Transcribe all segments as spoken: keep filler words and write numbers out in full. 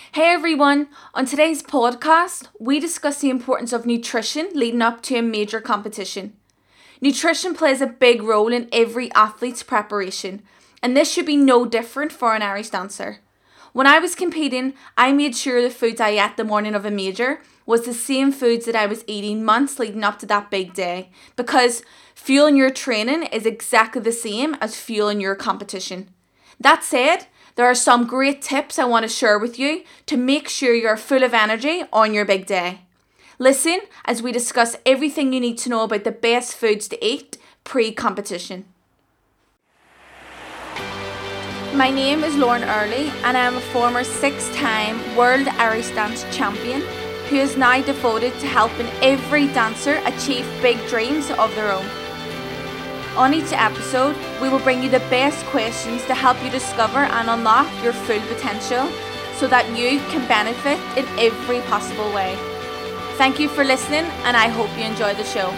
Hey everyone, on today's podcast, we discuss the importance of nutrition leading up to a major competition. Nutrition plays a big role in every athlete's preparation, and this should be no different for an Irish dancer. When I was competing, I made sure the foods I ate the morning of a major was the same foods that I was eating months leading up to that big day, because fueling your training is exactly the same as fueling your competition. That said, there are some great tips I want to share with you to make sure you're full of energy on your big day. Listen as we discuss everything you need to know about the best foods to eat pre-competition. My name is Lauren Early and I am a former six-time World Irish Dance Champion who is now devoted to helping every dancer achieve big dreams of their own. On each episode, we will bring you the best questions to help you discover and unlock your full potential so that you can benefit in every possible way. Thank you for listening and I hope you enjoy the show.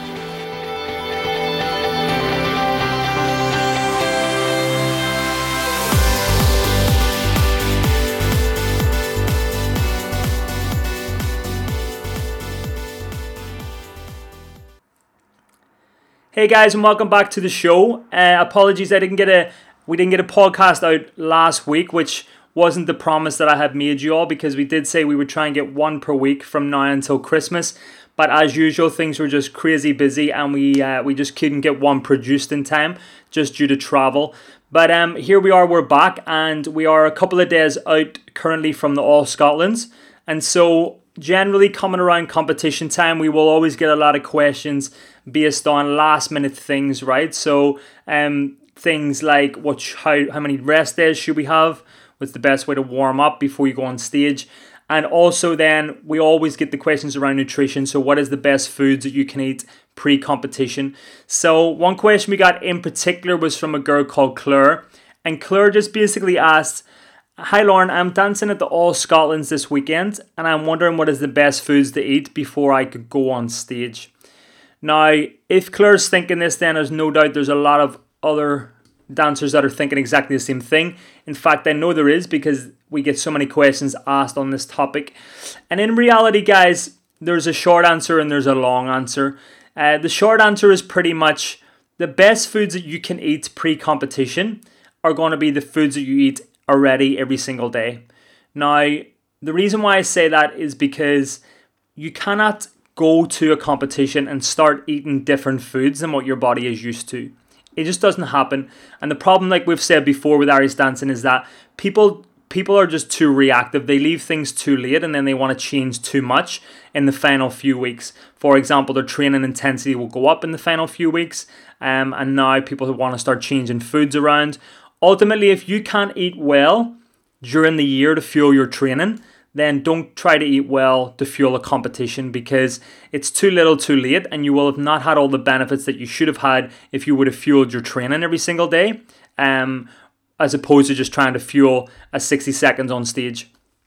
Hey guys, and welcome back to the show. Uh, apologies, I didn't get a we didn't get a podcast out last week, which wasn't the promise that I had made you all, because we did say we would try and get one per week from now until Christmas. But as usual, things were just crazy busy, and we uh, we just couldn't get one produced in time, just due to travel. But um, here we are, we're back, and we are a couple of days out currently from the All Scotlands, and so generally coming around competition time, we will always get a lot of questions based on last minute things, right? So um, things like what, how, how many rest days should we have? What's the best way to warm up before you go on stage? And also then we always get the questions around nutrition. So what is the best foods that you can eat pre-competition? So one question we got in particular was from a girl called Claire. And Claire just basically asked, "Hi Lauren, I'm dancing at the All Scotlands this weekend and I'm wondering what is the best foods to eat before I could go on stage." Now, if Claire's thinking this, then there's no doubt there's a lot of other dancers that are thinking exactly the same thing. In fact, I know there is, because we get so many questions asked on this topic. And in reality, guys, there's a short answer and there's a long answer. Uh, the short answer is pretty much the best foods that you can eat pre-competition are going to be the foods that you eat already every single day. Now, the reason why I say that is because you cannot go to a competition and start eating different foods than what your body is used to. It just doesn't happen. And the problem, like we've said before with Irish dancing, is that people people are just too reactive. They leave things too late and then they want to change too much in the final few weeks. For example, their training intensity will go up in the final few weeks, um, and now people want to start changing foods around. Ultimately, if you can't eat well during the year to fuel your training, then don't try to eat well to fuel a competition, because it's too little too late and you will have not had all the benefits that you should have had if you would have fueled your training every single day, um, as opposed to just trying to fuel a sixty seconds on stage.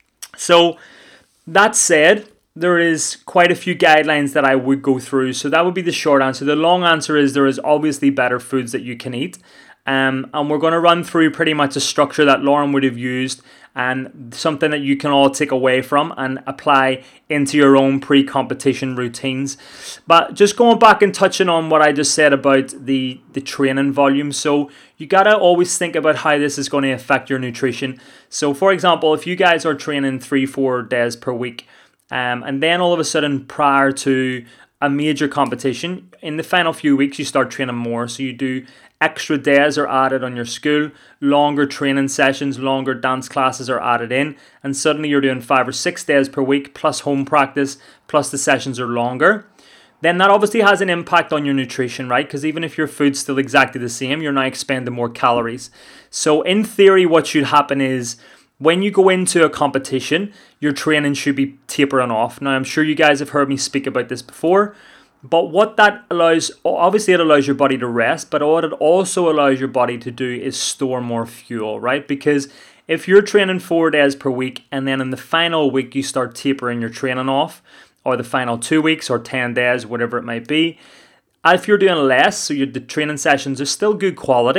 So that said, there is quite a few guidelines that I would go through. So that would be the short answer. The long answer is there is obviously better foods that you can eat. Um, and we're going to run through pretty much a structure that Lauren would have used, and something that you can all take away from and apply into your own pre-competition routines. But just going back and touching on what I just said about the, the training volume. So you got to always think about how this is going to affect your nutrition. So for example, if you guys are training three, four days per week, um, and then all of a sudden prior to a major competition, in the final few weeks you start training more. So you do extra days are added on your school, longer training sessions, longer dance classes are added in, and suddenly you're doing five or six days per week plus home practice, plus the sessions are longer. Then that obviously has an impact on your nutrition, right? Because even if your food's still exactly the same, you're now expending more calories. So in theory, what should happen is when you go into a competition, your training should be tapering off. Now, I'm sure you guys have heard me speak about this before, but what that allows, obviously it allows your body to rest, but what it also allows your body to do is store more fuel, right? Because if you're training four days per week and then in the final week you start tapering your training off, or the final two weeks or ten days, whatever it might be, if you're doing less, so your, the training sessions are still good quality,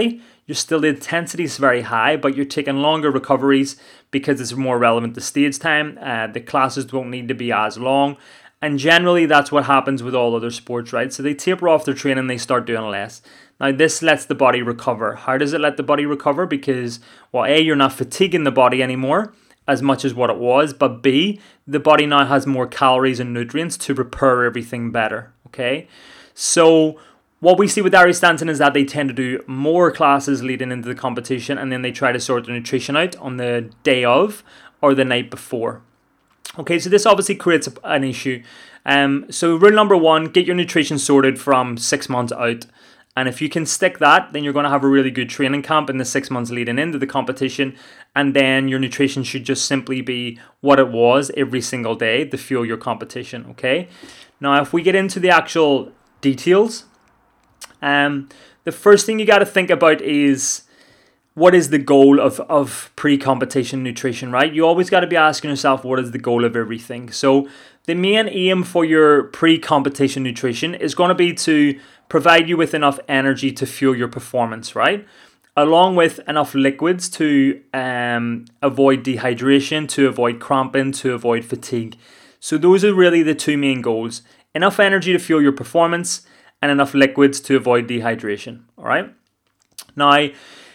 you're still, the intensity is very high, but you're taking longer recoveries because it's more relevant to stage time. Uh, the classes don't need to be as long. And generally, that's what happens with all other sports, right? So they taper off their training, they start doing less. Now, this lets the body recover. How does it let the body recover? Because, well, A, you're not fatiguing the body anymore as much as what it was, but B, the body now has more calories and nutrients to repair everything better, okay? So what we see with Ari Stanton is that they tend to do more classes leading into the competition, and then they try to sort their nutrition out on the day of or the night before. Okay, so this obviously creates an issue. Um, so rule number one, get your nutrition sorted from six months out. And if you can stick that, then you're going to have a really good training camp in the six months leading into the competition. And then your nutrition should just simply be what it was every single day to fuel your competition, okay? Now, if we get into the actual details, um, the first thing you got to think about is, what is the goal of, of pre-competition nutrition, right? You always got to be asking yourself, what is the goal of everything? So the main aim for your pre-competition nutrition is going to be to provide you with enough energy to fuel your performance, right? Along with enough liquids to um, avoid dehydration, to avoid cramping, to avoid fatigue. So those are really the two main goals. Enough energy to fuel your performance and enough liquids to avoid dehydration, all right? Now,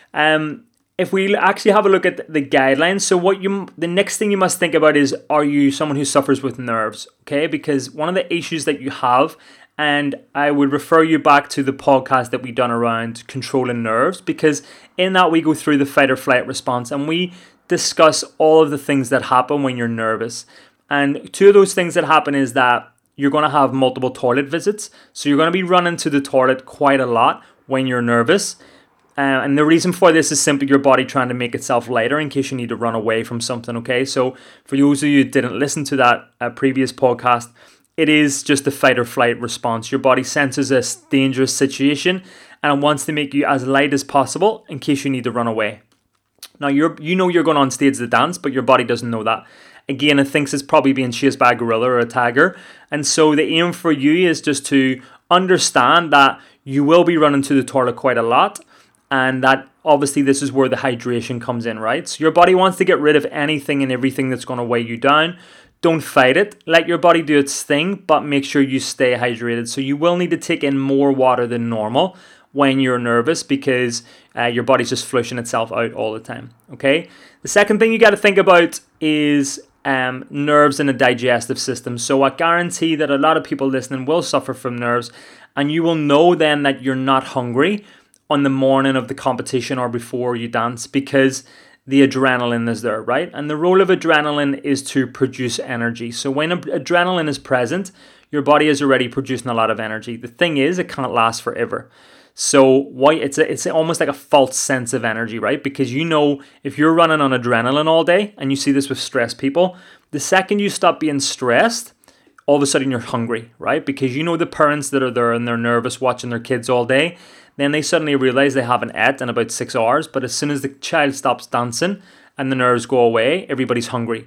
Um, if we actually have a look at the guidelines, so what you, the next thing you must think about is, are you someone who suffers with nerves? Okay, because one of the issues that you have, and I would refer you back to the podcast that we done around controlling nerves, because in that we go through the fight or flight response and we discuss all of the things that happen when you're nervous. And two of those things that happen is that you're going to have multiple toilet visits. So you're going to be running to the toilet quite a lot when you're nervous. Uh, and the reason for this is simply your body trying to make itself lighter in case you need to run away from something, okay? So for those of you who didn't listen to that uh, previous podcast, it is just a fight or flight response. Your body senses a dangerous situation and it wants to make you as light as possible in case you need to run away. Now, you're you know you're going on stage to dance, but your body doesn't know that. Again, it thinks it's probably being chased by a gorilla or a tiger. And so the aim for you is just to understand that you will be running to the toilet quite a lot. And that obviously this is where the hydration comes in, right? So your body wants to get rid of anything and everything that's going to weigh you down. Don't fight it. Let your body do its thing, but make sure you stay hydrated. So you will need to take in more water than normal when you're nervous because uh, your body's just flushing itself out all the time, okay? The second thing you got to think about is um, nerves in the digestive system. So I guarantee that a lot of people listening will suffer from nerves, and you will know then that you're not hungry on the morning of the competition or before you dance because the adrenaline is there, right? And the role of adrenaline is to produce energy. So when adrenaline is present, your body is already producing a lot of energy. The thing is, it can't last forever. So why it's a, it's almost like a false sense of energy, right? Because you know, if you're running on adrenaline all day, and you see this with stressed people, the second you stop being stressed, all of a sudden you're hungry, right? Because you know the parents that are there and they're nervous watching their kids all day, then they suddenly realize they haven't ate in about six hours. But as soon as the child stops dancing and the nerves go away, everybody's hungry.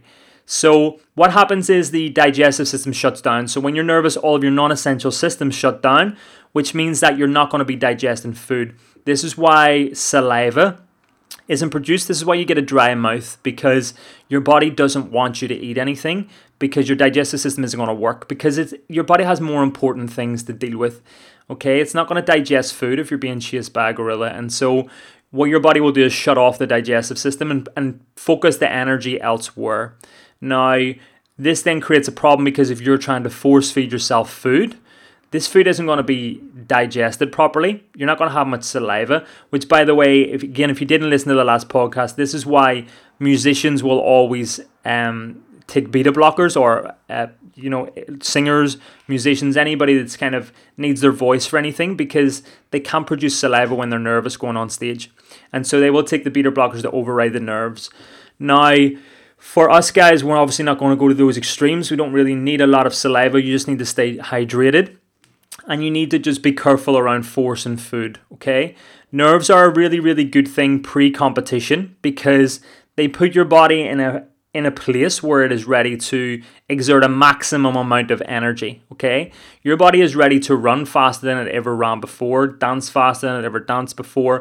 So what happens is the digestive system shuts down. So when you're nervous, all of your non-essential systems shut down, which means that you're not going to be digesting food. This is why saliva isn't produced. This is why you get a dry mouth, because your body doesn't want you to eat anything because your digestive system isn't going to work because it's your body has more important things to deal with. Okay, it's not going to digest food if you're being chased by a gorilla. And so what your body will do is shut off the digestive system and, and focus the energy elsewhere. Now, this then creates a problem because if you're trying to force feed yourself food, this food isn't going to be digested properly. You're not going to have much saliva, which, by the way, if again, if you didn't listen to the last podcast, this is why musicians will always um, take beta blockers, or uh, you know, singers, musicians, anybody that's kind of needs their voice for anything, because they can't produce saliva when they're nervous going on stage, and so they will take the beta blockers to override the nerves. Now, for us guys, we're obviously not going to go to those extremes. We don't really need a lot of saliva. You just need to stay hydrated. And you need to just be careful around forcing food, okay? Nerves are a really, really good thing pre-competition because they put your body in a in a place where it is ready to exert a maximum amount of energy, okay? Your body is ready to run faster than it ever ran before, dance faster than it ever danced before,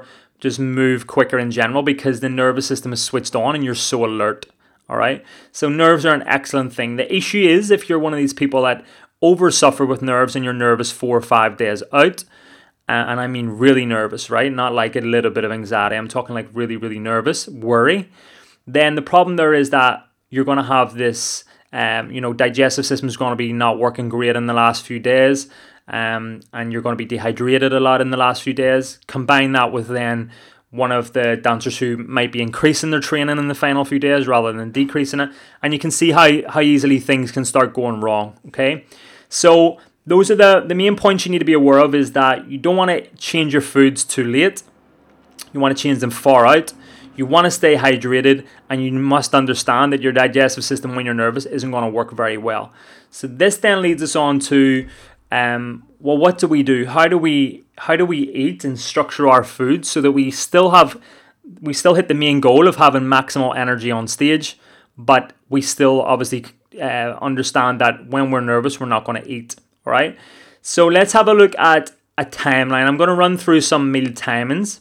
just move quicker in general because the nervous system is switched on and you're so alert. All right. So nerves are an excellent thing. The issue is if you're one of these people that over suffer with nerves and you're nervous four or five days out, uh, and I mean really nervous, right? Not like a little bit of anxiety. I'm talking like really, really nervous, worry. Then the problem there is that you're going to have this, um, you know, digestive system is going to be not working great in the last few days. Um, and you're going to be dehydrated a lot in the last few days. Combine that with then one of the dancers who might be increasing their training in the final few days rather than decreasing it. And you can see how, how easily things can start going wrong, okay? So those are the, the main points you need to be aware of is that you don't want to change your foods too late. You want to change them far out. You want to stay hydrated, and you must understand that your digestive system when you're nervous isn't going to work very well. So this then leads us on to Um, well, what do we do? How do we how do we eat and structure our food so that we still have we still hit the main goal of having maximal energy on stage, but we still obviously uh, understand that when we're nervous, we're not going to eat. All right. So let's have a look at a timeline. I'm going to run through some meal timings,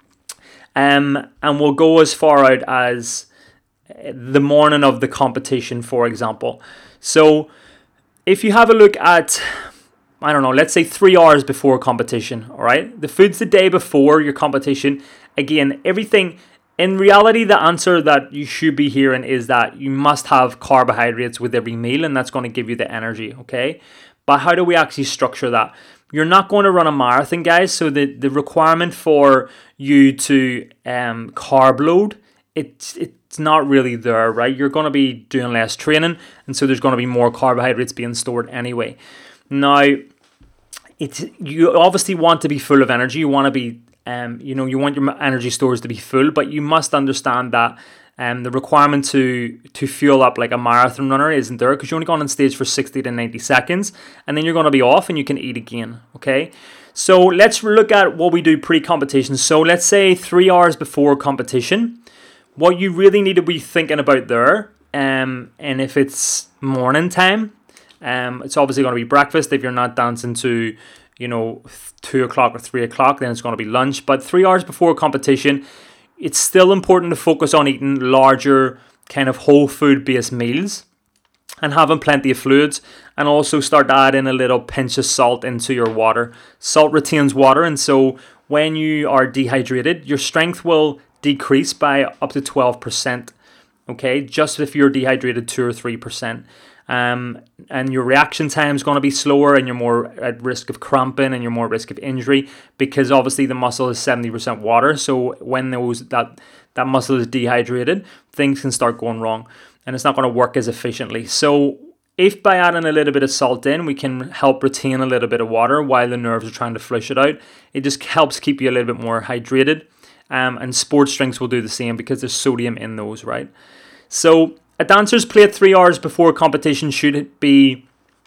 um, and we'll go as far out as the morning of the competition, for example. So if you have a look at, I don't know, let's say three hours before competition, all right? The food's the day before your competition. Again, everything, in reality, the answer that you should be hearing is that you must have carbohydrates with every meal, and that's going to give you the energy, okay? But how do we actually structure that? You're not going to run a marathon, guys, so the, the requirement for you to um, carb load, it's, it's not really there, right? You're going to be doing less training, and so there's going to be more carbohydrates being stored anyway. Now, it's you obviously want to be full of energy. You want to be, um, you know, you want your energy stores to be full, but you must understand that um, the requirement to to fuel up like a marathon runner isn't there because you're only going on stage for sixty to ninety seconds, and then you're going to be off and you can eat again. Okay, so let's look at what we do pre-competition. So let's say three hours before competition, what you really need to be thinking about there, um, and if it's morning time. Um, it's obviously going to be breakfast. If you're not dancing to, you know, two o'clock or three o'clock, then it's going to be lunch. But three hours before competition, it's still important to focus on eating larger kind of whole food based meals and having plenty of fluids, and also start to add in a little pinch of salt into your water. Salt retains water, and so when you are dehydrated, your strength will decrease by up to twelve percent. Okay, just if you're dehydrated two or three percent. Um, and your reaction time is going to be slower, and you're more at risk of cramping, and you're more at risk of injury because obviously the muscle is seventy percent water. So when those that that muscle is dehydrated, things can start going wrong, and it's not going to work as efficiently. So if by adding a little bit of salt in, we can help retain a little bit of water while the nerves are trying to flush it out, it just helps keep you a little bit more hydrated. Um, and sports drinks will do the same because there's sodium in those, right? So a dancer's plate three hours before competition should be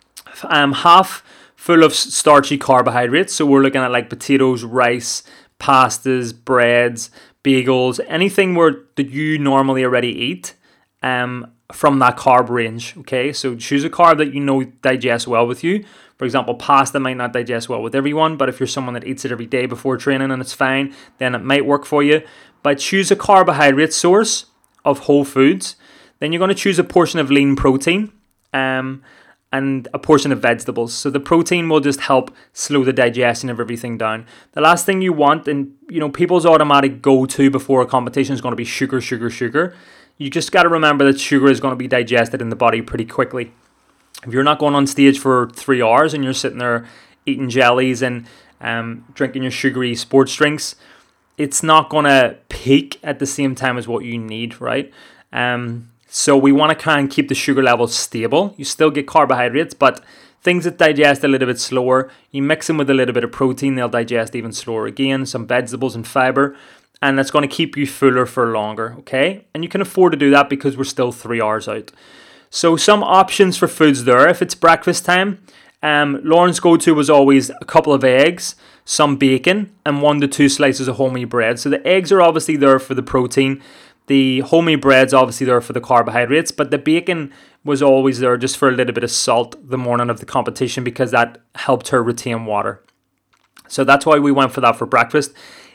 um, half full of starchy carbohydrates. So we're looking at like potatoes, rice, pastas, breads, bagels, anything where that you normally already eat um, from that carb range. Okay, so choose a carb that you know digests well with you. For example, pasta might not digest well with everyone, but if you're someone that eats it every day before training and it's fine, then it might work for you. But choose a carbohydrate source of whole foods. Then you're going to choose a portion of lean protein um, and a portion of vegetables. So the protein will just help slow the digestion of everything down. The last thing you want, and you know, people's automatic go-to before a competition is going to be sugar, sugar, sugar. You just got to remember that sugar is going to be digested in the body pretty quickly. If you're not going on stage for three hours and you're sitting there eating jellies and um, drinking your sugary sports drinks, it's not going to peak at the same time as what you need, right? Um, So we want to kind of keep the sugar levels stable. You still get carbohydrates, but things that digest a little bit slower, you mix them with a little bit of protein, they'll digest even slower again, some vegetables and fiber, and that's going to keep you fuller for longer, okay? And you can afford to do that because we're still three hours out. So some options for foods there. If it's breakfast time, um, Lauren's go-to was always a couple of eggs, some bacon, and one to two slices of wholemeal bread. So the eggs are obviously there for the protein. The wholemeal bread's obviously there for the carbohydrates, but the bacon was always there just for a little bit of salt the morning of the competition because that helped her retain water. So that's why we went for that for breakfast.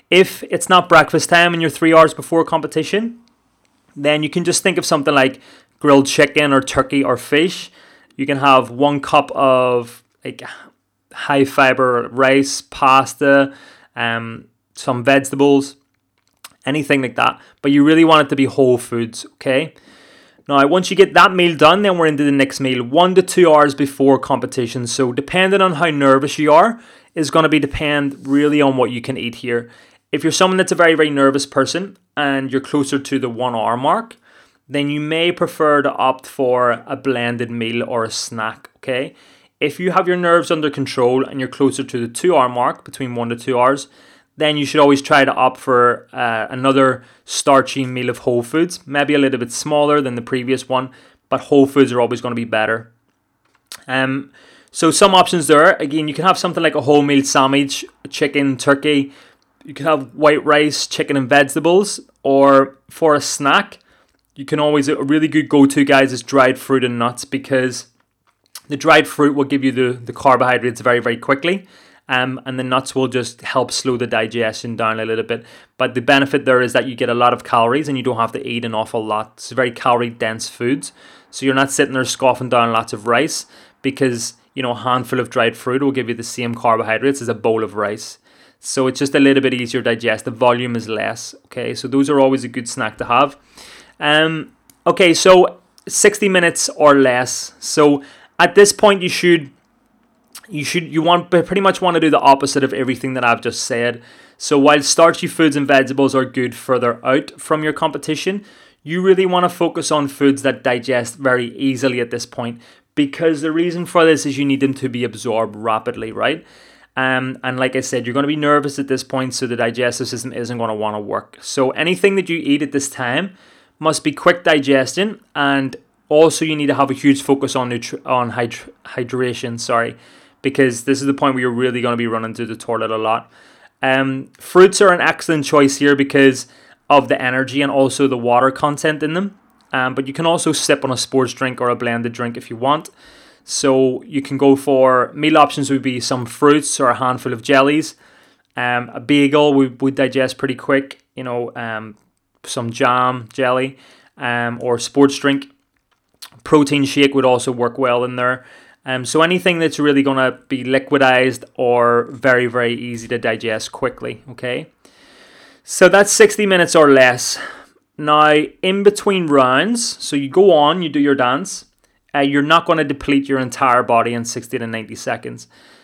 If it's not breakfast time and you're three hours before competition, then you can just think of something like grilled chicken or turkey or fish. You can have one cup of like high fiber rice, pasta, um, some vegetables, anything like that. But you really want it to be whole foods, okay? Now, once you get that meal done, then we're into the next meal, one to two hours before competition. So depending on how nervous you are, is going to be depend really on what you can eat here. If you're someone that's a very, very nervous person and you're closer to the one hour mark, then you may prefer to opt for a blended meal or a snack, okay? If you have your nerves under control and you're closer to the two hour mark, between one to two hours, then you should always try to opt for uh, another starchy meal of whole foods, maybe a little bit smaller than the previous one, but whole foods are always going to be better. Um, so some options there. Again, you can have something like a wholemeal sandwich, chicken, turkey. You can have white rice, chicken and vegetables, or for a snack, you can always, a really good go-to, guys, is dried fruit and nuts, because the dried fruit will give you the, the carbohydrates very, very quickly. Um, and the nuts will just help slow the digestion down a little bit. But the benefit there is that you get a lot of calories and you don't have to eat an awful lot. It's very calorie-dense foods. So you're not sitting there scoffing down lots of rice, because, you know, a handful of dried fruit will give you the same carbohydrates as a bowl of rice. So it's just a little bit easier to digest. The volume is less, okay? So those are always a good snack to have. Um, okay, so sixty minutes or less. So at this point, you should... You should you want pretty much want to do the opposite of everything that I've just said. So while starchy foods and vegetables are good further out from your competition, you really want to focus on foods that digest very easily at this point, because the reason for this is you need them to be absorbed rapidly, right? Um, and like I said, you're going to be nervous at this point, so the digestive system isn't going to want to work. So anything that you eat at this time must be quick digestion, and also you need to have a huge focus on nutri- on hyd- hydration. Sorry. Because this is the point where you're really going to be running to the toilet a lot. Um, fruits are an excellent choice here because of the energy and also the water content in them. Um, but you can also sip on a sports drink or a blended drink if you want. So you can go for meal options would be some fruits or a handful of jellies. Um, a bagel would, would digest pretty quick. You know, um, some jam, jelly, um, or sports drink. Protein shake would also work well in there. Um, so anything that's really going to be liquidized or very, very easy to digest quickly, okay? So that's sixty minutes or less. Now, in between rounds, so you go on, you do your dance, uh, you're not going to deplete your entire body in sixty to ninety seconds.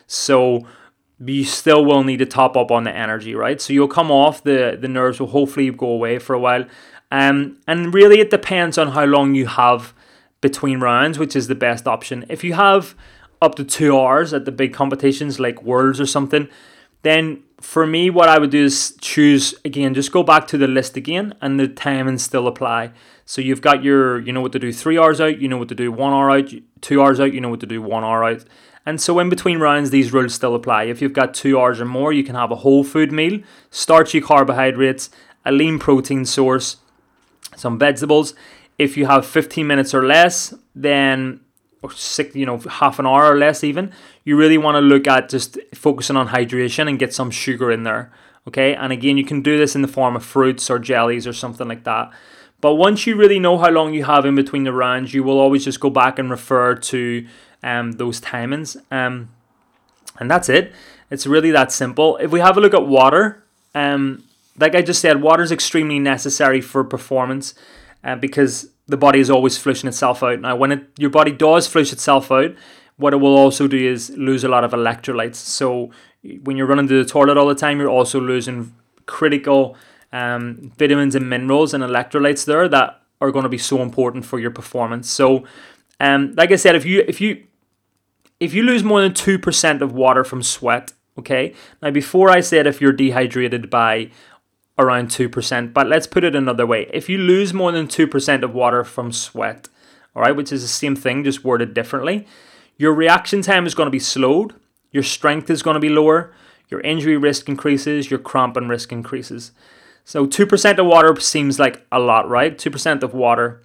So you still will need to top up on the energy, right? So you'll come off, the, the nerves will hopefully go away for a while. Um, and really it depends on how long you have between rounds, which is the best option. If you have up to two hours at the big competitions like Worlds or something, then for me, what I would do is choose, again, just go back to the list again and the timings still apply. So you've got your, you know what to do three hours out, you know what to do one hour out, two hours out, you know what to do one hour out. And so in between rounds, these rules still apply. If you've got two hours or more, you can have a whole food meal, starchy carbohydrates, a lean protein source, some vegetables. If you have fifteen minutes or less, then or six, you know, half an hour or less even, you really want to look at just focusing on hydration and get some sugar in there, okay? And again, you can do this in the form of fruits or jellies or something like that. But once you really know how long you have in between the rounds, you will always just go back and refer to um, those timings. Um, and that's it. It's really that simple. If we have a look at water, um, like I just said, water is extremely necessary for performance. Uh, because the body is always flushing itself out. Now, when it, your body does flush itself out, what it will also do is lose a lot of electrolytes. So when you're running to the toilet all the time, you're also losing critical um, vitamins and minerals and electrolytes there that are going to be so important for your performance. So, um, like I said, if you if you if you lose more than two percent of water from sweat, okay. Now, before I said if you're dehydrated by around two percent, but let's put it another way. If you lose more than two percent of water from sweat, all right, which is the same thing, just worded differently, your reaction time is going to be slowed, your strength is going to be lower, your injury risk increases, your cramping risk increases. So two percent of water seems like a lot, right? two percent of water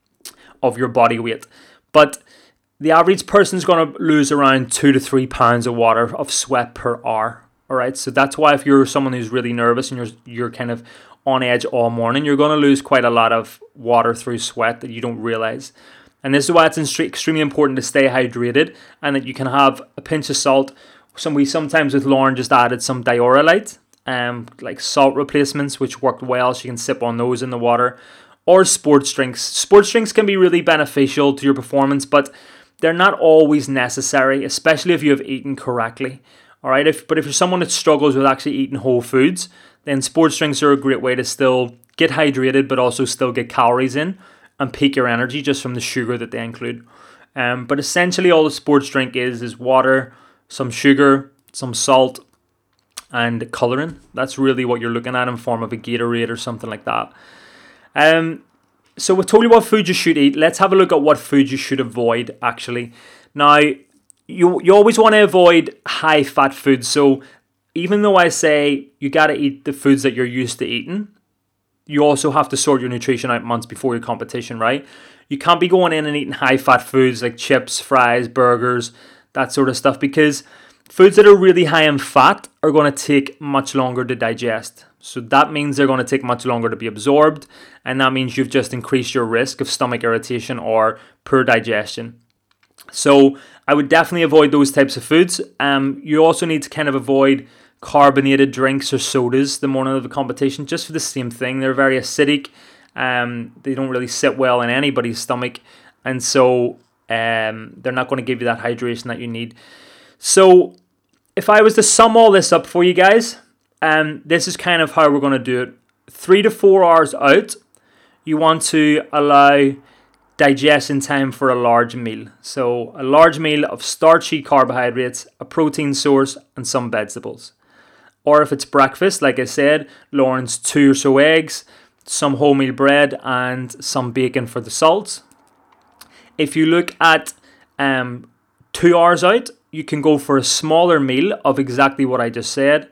of your body weight. But the average person is going to lose around two to three pounds of water of sweat per hour. All right, so that's why if you're someone who's really nervous and you're you're kind of on edge all morning, you're going to lose quite a lot of water through sweat that you don't realize. And this is why it's extremely important to stay hydrated, and that you can have a pinch of salt. Some we sometimes with Lauren just added some Dioralyte, um, like salt replacements, which worked well. So you can sip on those in the water, or sports drinks. Sports drinks can be really beneficial to your performance, but they're not always necessary, especially if you have eaten correctly. All right, if but if you're someone that struggles with actually eating whole foods, then sports drinks are a great way to still get hydrated, but also still get calories in and peak your energy just from the sugar that they include. Um, but essentially, all the sports drink is is water, some sugar, some salt, and colouring. That's really what you're looking at in form of a Gatorade or something like that. Um, so we told you what food you should eat. Let's have a look at what food you should avoid. Actually, now. You you always want to avoid high fat foods. So even though I say you got to eat the foods that you're used to eating, you also have to sort your nutrition out months before your competition, right? You can't be going in and eating high fat foods like chips, fries, burgers, that sort of stuff, because foods that are really high in fat are going to take much longer to digest. So that means they're going to take much longer to be absorbed, and that means you've just increased your risk of stomach irritation or poor digestion. So I would definitely avoid those types of foods. Um, you also need to kind of avoid carbonated drinks or sodas the morning of the competition, just for the same thing. They're very acidic. Um, they don't really sit well in anybody's stomach, and so um, they're not going to give you that hydration that you need. So if I was to sum all this up for you guys, um, this is kind of how we're going to do it. Three to four hours out, you want to allow digestion time for a large meal. So a large meal of starchy carbohydrates, a protein source, and some vegetables. Or if it's breakfast, like I said, Lauren's two or so eggs, some wholemeal bread, and some bacon for the salts. If you look at um, two hours out, you can go for a smaller meal of exactly what I just said,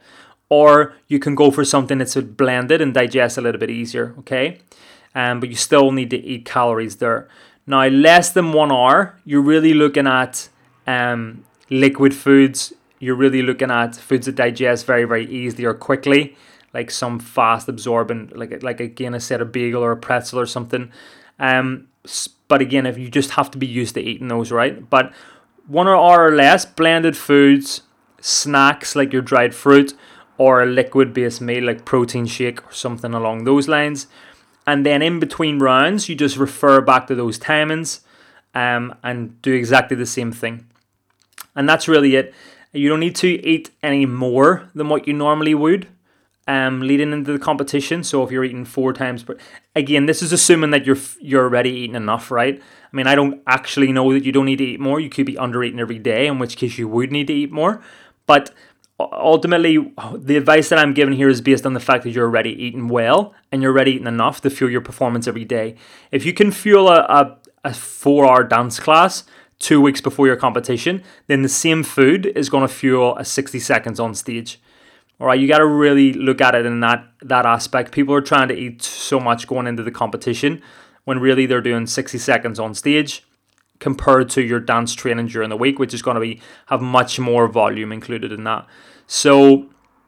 or you can go for something that's blended and digests a little bit easier, okay? Um, but you still need to eat calories there. Now, less than one hour, you're really looking at um, liquid foods. You're really looking at foods that digest very, very easily or quickly, like some fast absorbent, like like again, I said, a bagel or a pretzel or something. Um, but again, if you just have to be used to eating those, right? But one hour or less, blended foods, snacks like your dried fruit, or a liquid-based meal like protein shake or something along those lines. And then in between rounds, you just refer back to those timings um, and do exactly the same thing. And that's really it. You don't need to eat any more than what you normally would um, leading into the competition. So if you're eating four times per... Again, this is assuming that you're you're already eating enough, right? I mean, I don't actually know that you don't need to eat more. You could be under eating every day, in which case you would need to eat more. But ultimately, the advice that I'm giving here is based on the fact that you're already eating well and you're already eating enough to fuel your performance every day. If you can fuel a, a, a four-hour dance class two weeks before your competition, then the same food is going to fuel a sixty seconds on stage. All right, you got to really look at it in that, that aspect. People are trying to eat so much going into the competition when really they're doing sixty seconds on stage compared to your dance training during the week, which is going to be have much more volume included in that. So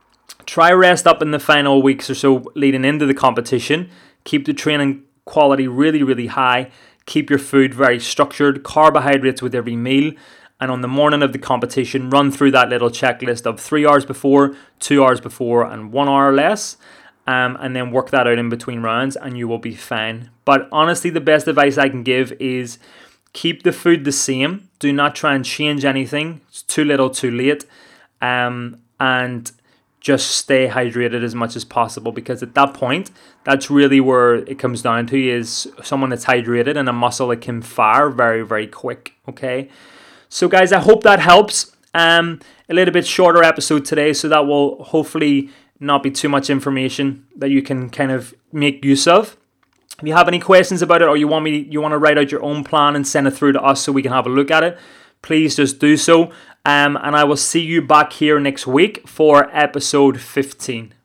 try rest up in the final weeks or so leading into the competition. Keep the training quality really, really high. Keep your food very structured, carbohydrates with every meal. And on the morning of the competition, run through that little checklist of three hours before, two hours before, and one hour or less. Um, and then work that out in between rounds and you will be fine. But honestly, the best advice I can give is keep the food the same. Do not try and change anything. It's too little, too late. Um, and just stay hydrated as much as possible, because at that point, that's really where it comes down to, is someone that's hydrated and a muscle that can fire very, very quick, okay? So guys, I hope that helps. Um, a little bit shorter episode today, so that will hopefully not be too much information that you can kind of make use of. If you have any questions about it, or you want me, you want to write out your own plan and send it through to us so we can have a look at it, please just do so. Um, and I will see you back here next week for episode fifteen.